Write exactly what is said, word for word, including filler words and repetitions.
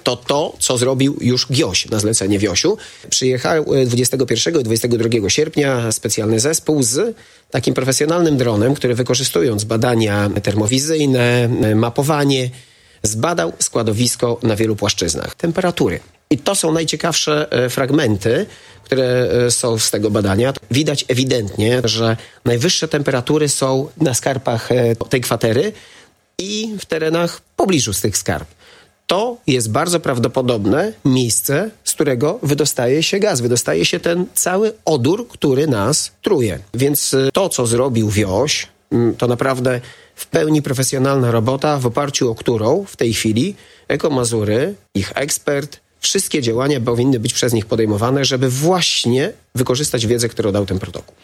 to to, co zrobił już GIOŚ na zlecenie WIOŚ-u. Przyjechał dwudziestego pierwszego i dwudziestego drugiego sierpnia specjalny zespół z takim profesjonalnym dronem, który wykorzystując badania termowizyjne, mapowanie, zbadał składowisko na wielu płaszczyznach. Temperatury. I to są najciekawsze fragmenty, które są z tego badania. Widać ewidentnie, że najwyższe temperatury są na skarpach tej kwatery i w terenach w pobliżu z tych skarp. To jest bardzo prawdopodobne miejsce, z którego wydostaje się gaz, wydostaje się ten cały odór, który nas truje. Więc to, co zrobił WIOŚ, to naprawdę w pełni profesjonalna robota, w oparciu o którą w tej chwili Eko-Mazury, ich ekspert, wszystkie działania powinny być przez nich podejmowane, żeby właśnie wykorzystać wiedzę, którą dał ten protokół.